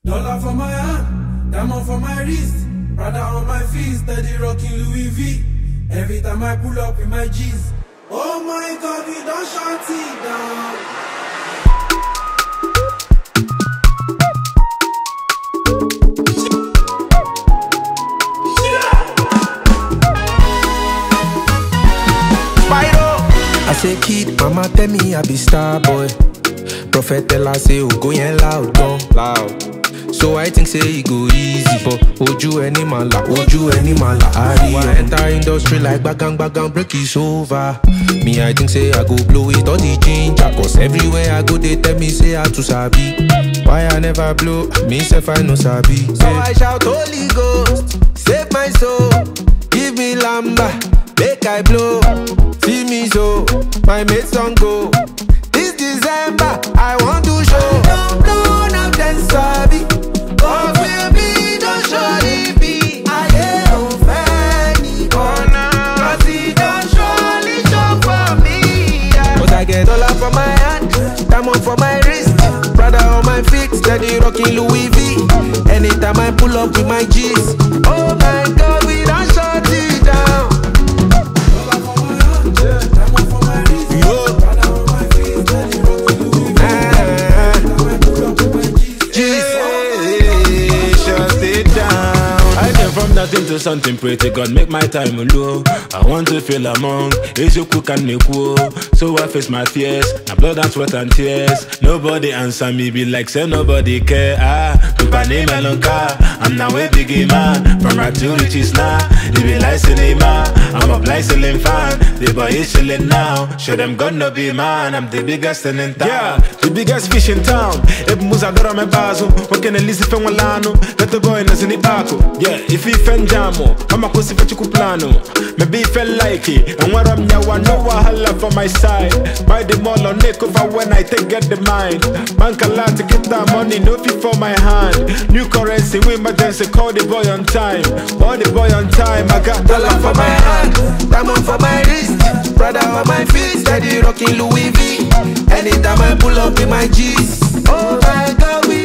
Dollar for my hand, diamond for my wrist, Prada on my feet, steady rocking Louis V. Every time I pull up with my G's. Oh my God, we don't shut it down. I say kid, mama tell me I be star boy. Prophet tell her say go yen loud, gone loud. So I think say it go easy, but oju any mala, I enter industry like bagang, break is over. Me I think say I go blow it all the ginger, cause everywhere I go they tell me say I too sabi. Why I never blow, me self I no sabi. So I shout Holy Ghost, save my soul, give me lamba, make I blow. See me so, my mates don't go. This December, I want to show. Don't blow, now then sabi. Oh baby, don't surely be. I ain't fanny corner. Cause he don't surely show for me. Yeah. But I get dollar for my hand, diamond for my wrist, Prada on my feet, steady rocking Louis V. Anytime I pull up with my G's. Oh my God, we don't shut it down. Into something pretty, God make my time low. I want to feel among is you cook and make woe. So I face my fears, my blood and sweat and tears. Nobody answer me, be like say nobody care. Company melonka, I'm now a biggie man. From right to riches now, they be like cinema. I'm a blind ceiling fan, the boy is chilling now. Show them gonna be man, I'm the biggest in town. Yeah, the biggest fish in town. If Muzadora me bazo, what can Elise Fenwalano? Let the boy in the Zinipaco. Yeah, if he Jamo, I'm a pussy for Chukuplano. Maybe felt like it, and what I'm now, I know I holla for my side. Buy the mall on Nick over when I take get the mind. Bank a lot to get that money, no fee for my hand. New currency, we emergency, call the boy on time. Call the boy on time, I got dollar for my hand, diamond for my wrist, Prada on my feet, steady rocking Louis V. Anytime I pull up with my G's. Oh my God, we